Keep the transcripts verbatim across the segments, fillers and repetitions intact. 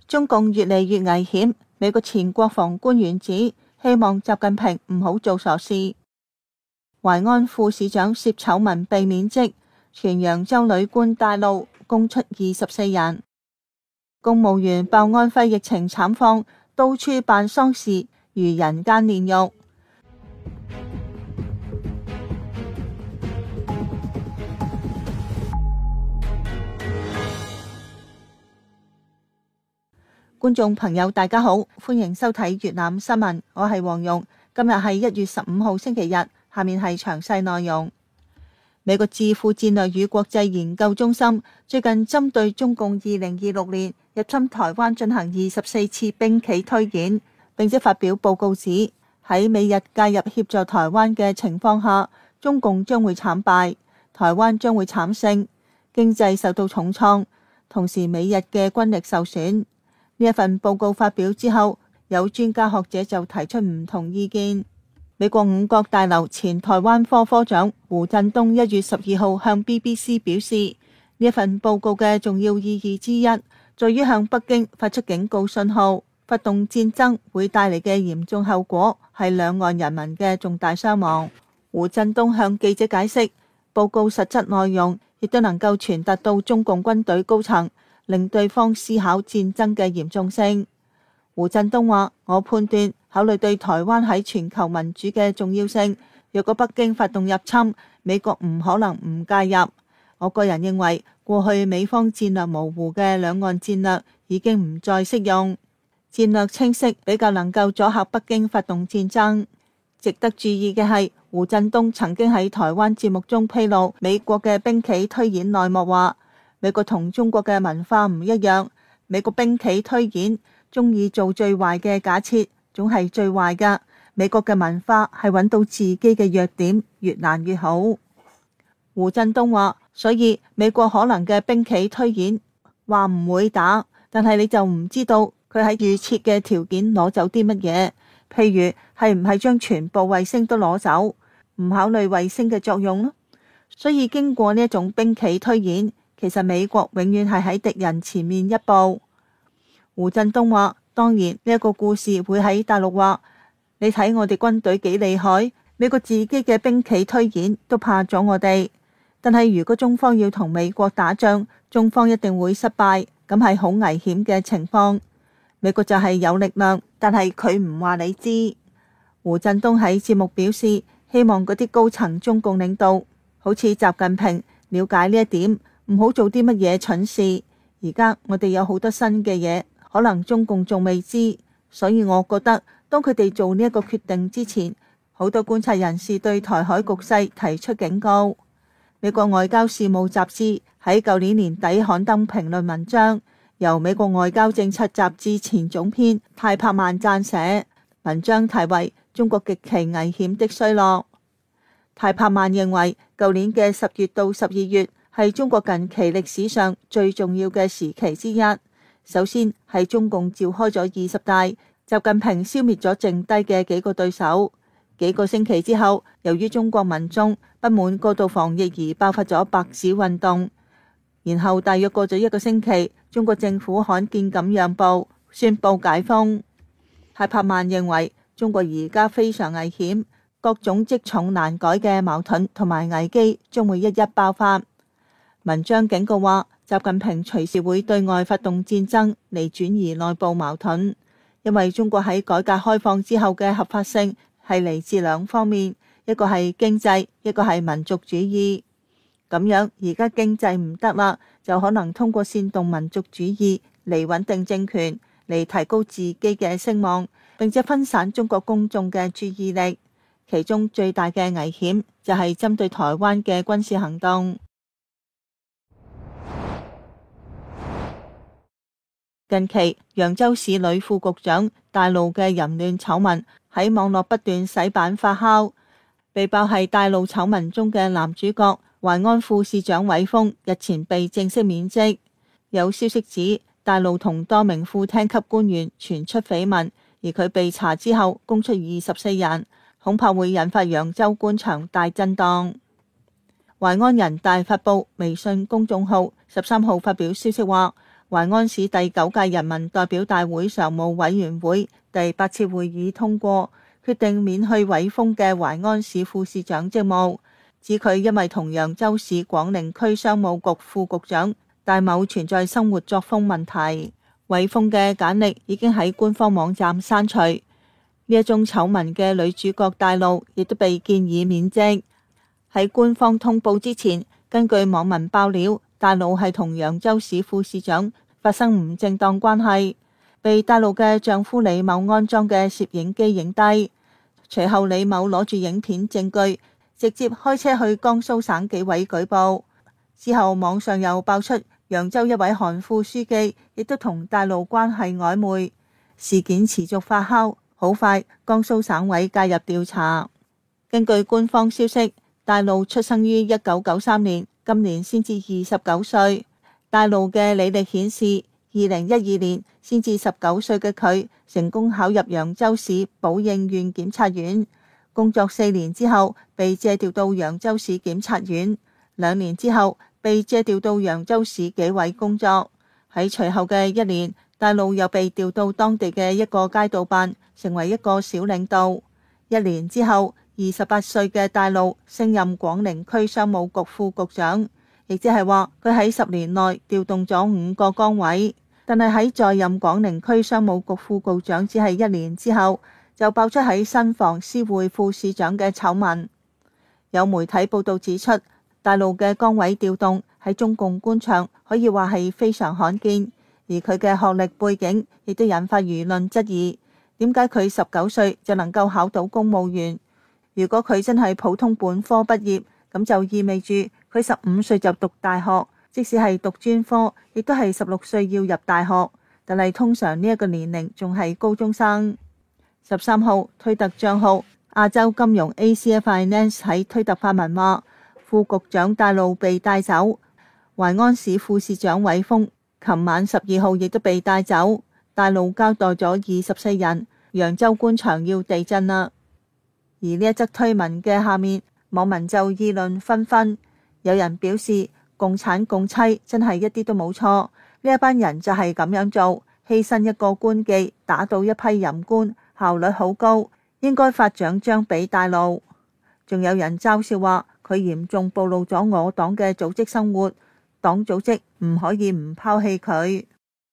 中共越嚟越危險。美國前國防官員指，希望習近平唔好做傻事。淮安副市長涉醜聞被免職，全揚州女官帶路供出二十四人。公務員爆安徽疫情慘況，到處辦喪事，如人間煉獄。觀眾朋友大家好，歡迎收睇粵覽新聞，我係黃蓉。今日係一月十五號星期日，下面係詳細內容。美國智庫戰略與國際研究中心最近針對中共二零二六年入侵台灣進行二十四次兵棋推演，並且發表報告指，喺美日介入協助台灣嘅情況下，中共將會慘敗，台灣將會慘勝，經濟受到重創，同時美日嘅軍力受損。呢一份報告發表之後，有專家學者就提出唔同意見。美國五角大樓前台灣科科長胡振東一月十二號向 B B C 表示，呢一份報告嘅重要意義之一，在於向北京發出警告信號，發動戰爭會帶嚟嘅嚴重後果係兩岸人民嘅重大傷亡。胡振東向記者解釋，報告實質內容亦都能夠傳達到中共軍隊高層，令對方思考戰爭嘅嚴重性。胡振東話：我判斷，考慮對台灣喺全球民主嘅重要性，若果北京發動入侵，美國唔可能唔介入。我個人認為，過去美方戰略模糊嘅兩岸戰略已經唔再適用，戰略清晰比較能夠阻嚇北京發動戰爭。值得注意嘅係，胡振東曾經喺台灣節目中披露美國嘅兵棋推演內幕，話美國同中國嘅文化唔一樣，美國兵棋推演中意做最壞嘅假設，總係最壞㗎。美國嘅文化係揾到自己嘅弱點，越難越好。胡振東話，所以美國可能嘅兵棋推演話唔會打，但係你就唔知道佢喺預設嘅條件攞走啲乜嘢，譬如係唔係將全部衛星都攞走，唔考慮衛星嘅作用咯。所以經過呢一種兵棋推演，其實美國永遠係喺敵人前面一步。胡振東話，當然呢一個故事會喺大陸話，你睇我哋軍隊幾厲害，美國自己嘅兵棋推演都怕咗我哋。但係如果中方要同美國打仗，中方一定會失敗，咁係好危險嘅情況。美國就係有力量，但係佢唔話你知。胡振東喺節目表示，希望嗰啲高層中共領導，好似習近平，了解呢一點，唔好做啲乜嘢蠢事。而家我哋有好多新嘅嘢，可能中共仲未知，所以我覺得當佢哋做呢一個決定之前，好多觀察人士對台海局勢提出警告。美國外交事務雜誌喺舊年年底刊登評論文章，由美國外交政策雜誌前總編泰柏曼撰寫，文章題為《中國極其危險的衰落》。泰柏曼認為，舊年嘅十月到十二月係中國近期歷史上最重要嘅時期之一。首先係中共召開咗二十大，習近平消滅咗剩低嘅幾個對手。幾個星期之後，由於中國民眾不滿過度防疫而爆發咗白紙運動。然後大約過咗一個星期，中國政府罕見咁讓步，宣布解封。泰柏曼認為，中國而家非常危險，各種積重難改嘅矛盾同埋危機將會一一爆發。文章警告話，習近平隨時會對外發動戰爭嚟轉移內部矛盾，因為中國喺改革開放之後嘅合法性係嚟自兩方面，一個係經濟，一個係民族主義。咁樣而家經濟唔得啦，就可能通過煽動民族主義嚟穩定政權，嚟提高自己嘅聲望，並且分散中國公眾嘅注意力。其中最大嘅危險就係針對台灣嘅軍事行動。近期，揚州市女副局長帶路嘅淫亂醜聞喺網絡不斷洗版發酵，被爆係帶路醜聞中嘅男主角淮安副市長韋峰日前被正式免職。有消息指，帶路同多名副廳級官員傳出緋聞，而佢被查之後供出二十四人，恐怕會引發揚州官場大震盪。淮安人大發布微信公眾號十三號發表消息話， 淮安市第九屆人民代表大會常務委員會第八次會議通過，決定免去韋峰嘅淮安市副市長職務，指佢因為同揚州市廣寧區商務局副局長戴某存在生活作風問題。韋峰嘅簡歷已經喺官方網站刪除。呢一宗醜聞嘅女主角戴露亦都被建議免職。喺官方通報之前，根據網民爆料，戴露係同揚州市副市長發生唔正當關係，被戴露嘅丈夫李某安裝嘅攝影機影低。隨後李某攞住影片證據，直接開車去江蘇省紀委舉報。之後網上又爆出揚州一位韓副書記亦都同戴露關係曖昧，事件持續發酵。好快，江蘇省委介入調查。根據官方消息，戴露出生於一九九三年，今年先至二十九歲。戴露嘅履歷顯示，二零一二年先至十九歲嘅佢成功考入揚州市寶應縣檢察院，工作四年之後被借調到揚州市檢察院，兩年之後被借調到揚州市紀委工作。喺隨後嘅一年，戴露又被調到當地嘅一個街道辦，成為一個小領導。一年之後，二十八歲嘅戴露升任廣寧區商務局副局長，亦即係話佢喺十年內調動咗五個崗位。但係喺在任廣寧區商務局副局長只係一年之後，就爆出喺新房私會副市長嘅醜聞。有媒體報道指出，戴露嘅崗位調動喺中共官場可以話係非常罕見，而佢嘅學歷背景亦都引發輿論質疑。點解佢十九歲就能夠考到公務員？如果佢真係普通本科畢業，咁就意味住佢十五歲就讀大學，即使係讀專科，亦都係十六歲要入大學。但係通常呢一個年齡仲係高中生。十三號推特賬號亞洲金融 A C F Finance 喺推特發文話，副局長戴露被帶走，淮安市副市長韋峰琴晚十二號亦都被帶走。戴露交代咗二十四人，揚州官場要地震啦。而呢一則推文嘅下面，網民就議論紛紛，有人表示共產共妻真係一啲都冇錯，呢一班人就係咁樣做，犧牲一個官妓打倒一批淫官，效率好高，應該發獎章俾戴露。仲有人嘲笑話佢嚴重暴露咗我黨嘅組織生活，黨組織唔可以唔拋棄佢。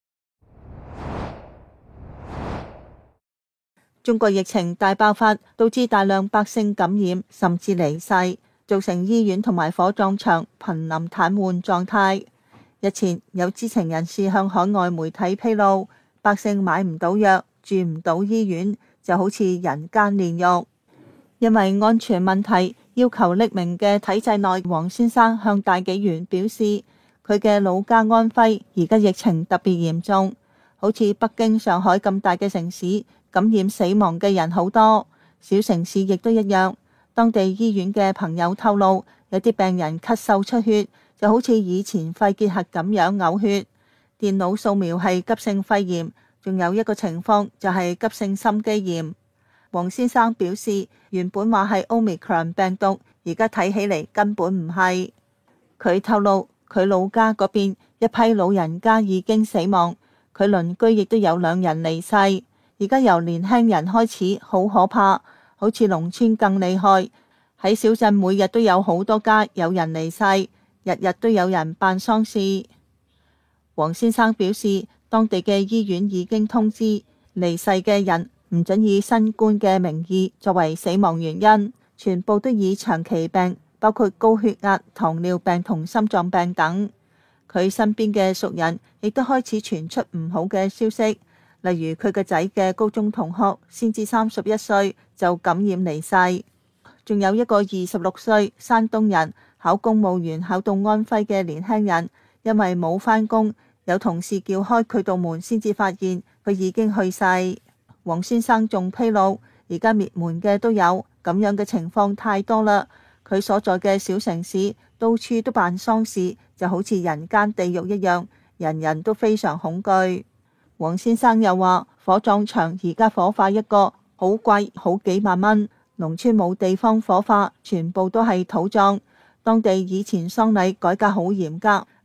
中國疫情大爆發，導致大量百姓感染甚至離世，造成醫院同埋火葬場瀕臨癱瘓狀態。日前有知情人士向海外媒體披露，百姓買唔到藥，住唔到醫院，就好似人間煉獄。因為安全問題，要求匿名嘅體制內黃先生向大紀元表示，佢嘅老家安徽而家疫情特別嚴重，好似北京、上海咁大嘅城市，感染死亡嘅人好多，小城市亦都一樣。當地醫院嘅朋友透露，有啲病人咳嗽出血，就好似以前肺結核咁樣嘔血。電腦掃描係急性肺炎，仲有一個情況就係急性心肌炎。黃先生表示，原本話係 Omicron 病毒，而家睇起嚟根本唔係。佢透露，佢老家嗰邊一批老人家已經死亡，佢鄰居亦都有兩人離世。而家由年輕人開始，好可怕，好似農村更厲害。喺小鎮每日都有好多家有人離世，日日都有人辦喪事。黃先生表示，當地嘅醫院已經通知離世嘅人唔准以新冠嘅名義作為死亡原因，全部都以長期病，包括高血壓、糖尿病同心臟病等。佢身邊嘅熟人亦都開始傳出唔好嘅消息。例如佢個仔嘅高中同學先至三十一歲就感染離世，仲有一個二十六歲山東人考公務員考到安徽嘅年輕人，因為冇返工，有同事叫開佢道門先至發現佢已經去世。黃先生仲披露，而家滅門嘅都有，咁樣嘅情況太多啦。佢所在嘅小城市到處都辦喪事，就好似人間地獄一樣，人人都非常恐懼。黃先生又話，火葬場而家火化一個好貴，好幾萬蚊。農村冇地方火化，全部都係土葬。當地以前喪禮改革好嚴格，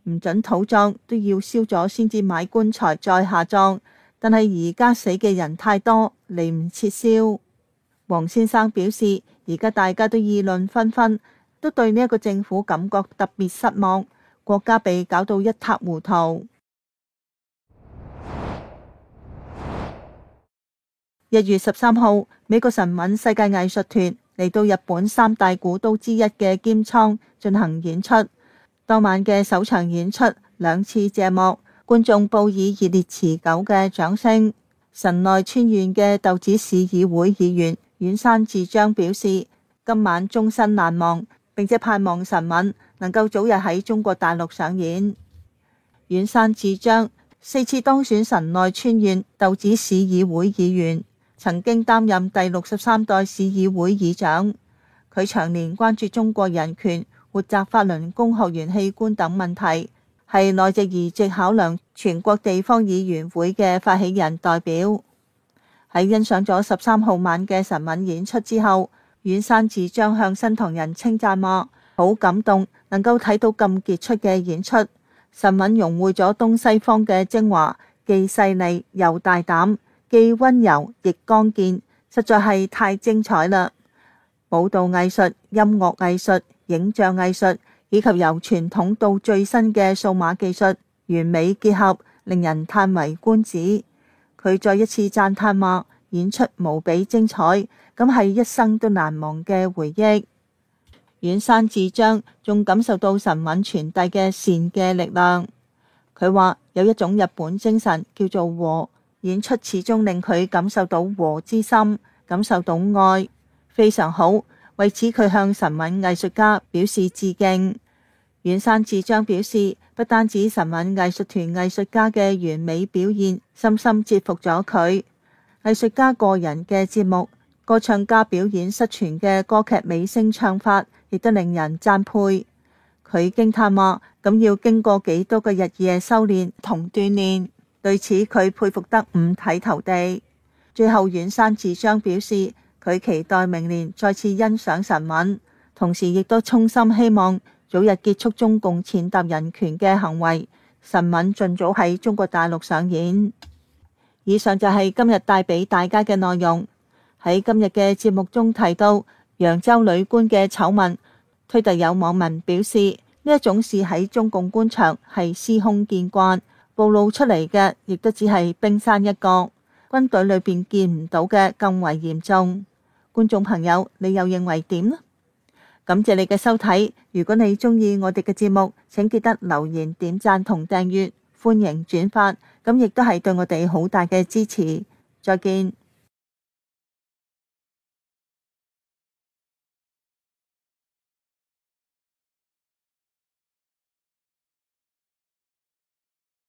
唔准土葬，都要燒咗先至買棺材再下葬。但係而家死嘅人太多，嚟唔切燒。黃先生表示，而家大家都議論紛紛，都對呢一個政府感覺特別失望，國家被搞到一塌糊塗。一月十三號，美國神韻世界藝術團嚟到日本三大古都之一嘅鎌倉進行演出。當晚嘅首場演出兩次謝幕，觀眾報以熱烈持久嘅掌聲。神奈川縣嘅豆子市議會議員遠山智章表示，今晚終身難忘，並且盼望神韻能夠早日喺中國大陸上演。遠山智章四次當選神奈川縣豆子市議會議員，曾經擔任第六十三代市議會議長。佢長年關注中國人權、活摘法輪功學員器官等問題，係內籍移植考量全國地方議員會嘅發起人代表。喺欣賞咗十三號晚嘅神韻演出之後，遠山智章向新唐人稱讚話：好感動，能夠睇到咁傑出嘅演出。神韻融匯咗東西方嘅精華，既細膩又大膽，既溫柔亦剛健，實在係太精彩啦！舞蹈藝術、音樂藝術、影像藝術以及由傳統到最新嘅數碼技術完美結合，令人嘆為觀止。佢再一次讚嘆話：演出無比精彩，咁係一生都難忘嘅回憶。遠山智章仲感受到神韻傳遞嘅善嘅力量。佢話有一種日本精神叫做和，演出始終令佢感受到和之心，感受到愛，非常好。為此佢向神韻藝術家表示致敬。遠山智章表示，不單止神韻藝術團藝術家嘅完美表現深深折服咗佢，藝術家個人嘅節目、歌唱家表演失傳嘅歌劇美聲唱法，亦都令人讚佩。佢驚嘆話：咁要經過幾多個日夜修煉同鍛煉，對此佢佩服得五體投地。最後遠山智章表示，佢期待明年再次欣賞神韻，同時亦都衷心希望早日結束中共踐踏人權嘅行為，神韻盡早喺中國大陸上演。以上就係今日帶俾大家嘅內容。喺今日嘅節目中提到揚州女官嘅醜聞，推特有網民表示呢一種事喺中共官場係司空見慣，暴露出嚟嘅亦都只係冰山一角，軍隊裏邊見唔到嘅更為嚴重。觀眾朋友，你又認為點呢？感謝你嘅收睇，如果你中意我哋嘅節目，請記得留言、點讚同訂閱，歡迎轉發，咁亦都係對我哋好大嘅支持。再見。